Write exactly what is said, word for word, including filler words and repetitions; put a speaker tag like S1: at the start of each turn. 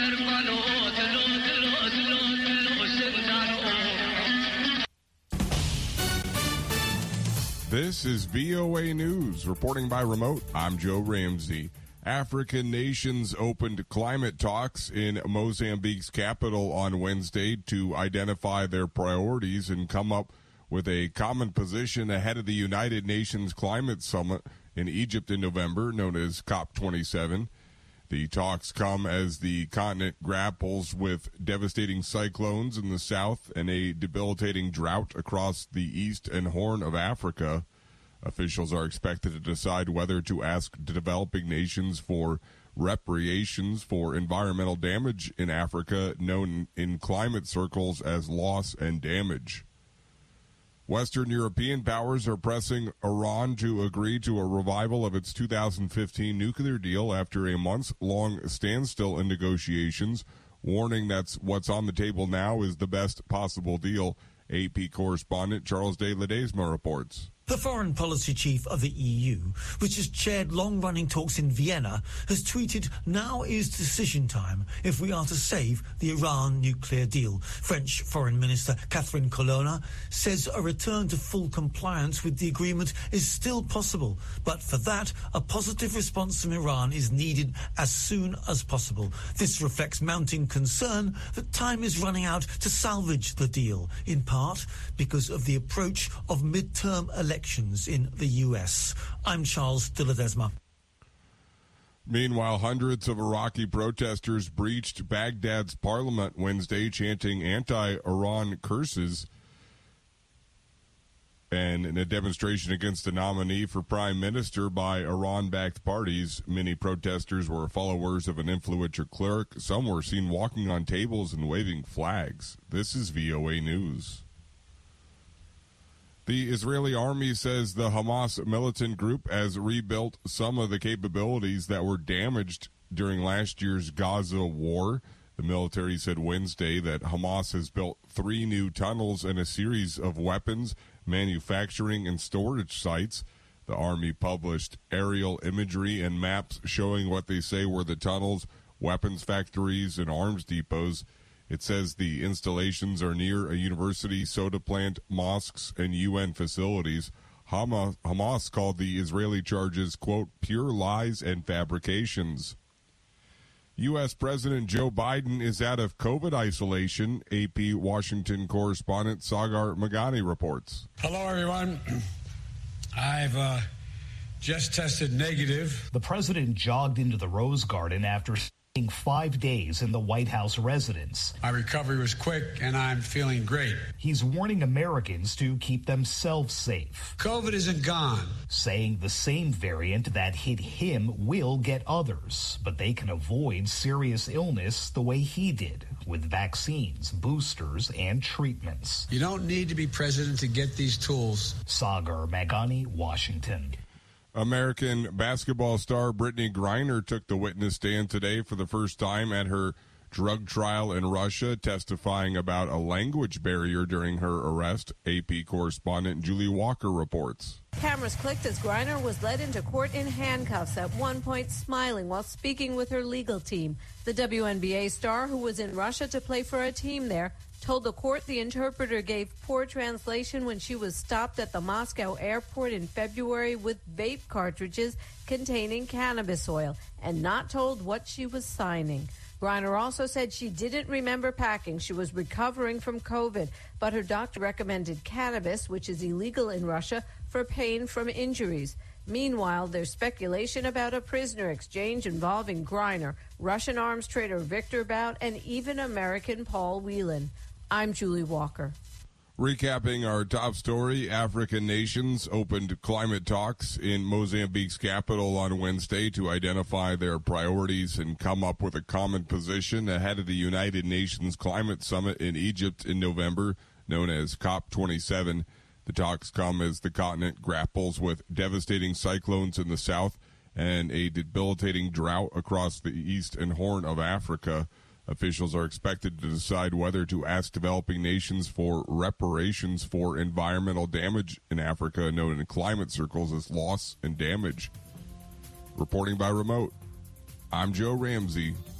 S1: This is V O A News. Reporting by remote, I'm Joe Ramsey. African nations opened climate talks in Mozambique's capital on Wednesday to identify their priorities and come up with a common position ahead of the United Nations Climate Summit in Egypt in November, known as COP twenty-seven. The talks come as the continent grapples with devastating cyclones in the south and a debilitating drought across the east and Horn of Africa. Officials are expected to decide whether to ask developing nations for reparations for environmental damage in Africa, known in climate circles as loss and damage. Western European powers are pressing Iran to agree to a revival of its two thousand fifteen nuclear deal after a months-long standstill in negotiations, warning that what's on the table now is the best possible deal. A P correspondent Charles de Ledesma reports.
S2: The foreign policy chief of the E U, which has chaired long-running talks in Vienna, has tweeted, "Now is decision time if we are to save the Iran nuclear deal." French Foreign Minister Catherine Colonna says a return to full compliance with the agreement is still possible, but for that, a positive response from Iran is needed as soon as possible. This reflects mounting concern that time is running out to salvage the deal, in part because of the approach of midterm elections in the U S. I'm Charles de Ledesma.
S1: Meanwhile, hundreds of Iraqi protesters breached Baghdad's parliament Wednesday, chanting anti-Iran curses, and in a demonstration against the nominee for prime minister by Iran-backed parties. Many protesters were followers of an influential cleric. Some were seen walking on tables and waving flags. This is V O A News. The Israeli army says the Hamas militant group has rebuilt some of the capabilities that were damaged during last year's Gaza war. The military said Wednesday that Hamas has built three new tunnels and a series of weapons, manufacturing, and storage sites. The army published aerial imagery and maps showing what they say were the tunnels, weapons factories, and arms depots. It says the installations are near a university, soda plant, mosques, and U N facilities. Hamas, Hamas called the Israeli charges, quote, pure lies and fabrications. U S. President Joe Biden is out of COVID isolation. A P Washington correspondent Sagar Magani reports.
S3: Hello, everyone. I've uh, just tested negative.
S4: The president jogged into the Rose Garden after five days in the White House residence.
S3: My recovery was quick, and I'm feeling great.
S4: He's warning Americans to keep themselves safe.
S3: COVID isn't gone.
S4: Saying the same variant that hit him will get others, but they can avoid serious illness the way he did, with vaccines, boosters, and treatments.
S3: You don't need to be president to get these tools.
S4: Sagar Magani, Washington.
S1: American basketball star Brittany Griner took the witness stand today for the first time at her drug trial in Russia, testifying about a language barrier during her arrest. A P correspondent Julie Walker reports.
S5: Cameras clicked as Griner was led into court in handcuffs, at one point smiling while speaking with her legal team. The W N B A star, who was in Russia to play for a team there, told the court the interpreter gave poor translation when she was stopped at the Moscow airport in February with vape cartridges containing cannabis oil and not told what she was signing. Griner also said she didn't remember packing. She was recovering from COVID, but her doctor recommended cannabis, which is illegal in Russia, for pain from injuries. Meanwhile, there's speculation about a prisoner exchange involving Griner, Russian arms trader Victor Bout, and even American Paul Whelan. I'm Julie Walker.
S1: Recapping our top story, African nations opened climate talks in Mozambique's capital on Wednesday to identify their priorities and come up with a common position ahead of the United Nations Climate Summit in Egypt in November, known as COP twenty-seven. The talks come as the continent grapples with devastating cyclones in the south and a debilitating drought across the east and Horn of Africa. Officials are expected to decide whether to ask developing nations for reparations for environmental damage in Africa, known in climate circles as loss and damage. Reporting by remote, I'm Joe Ramsey.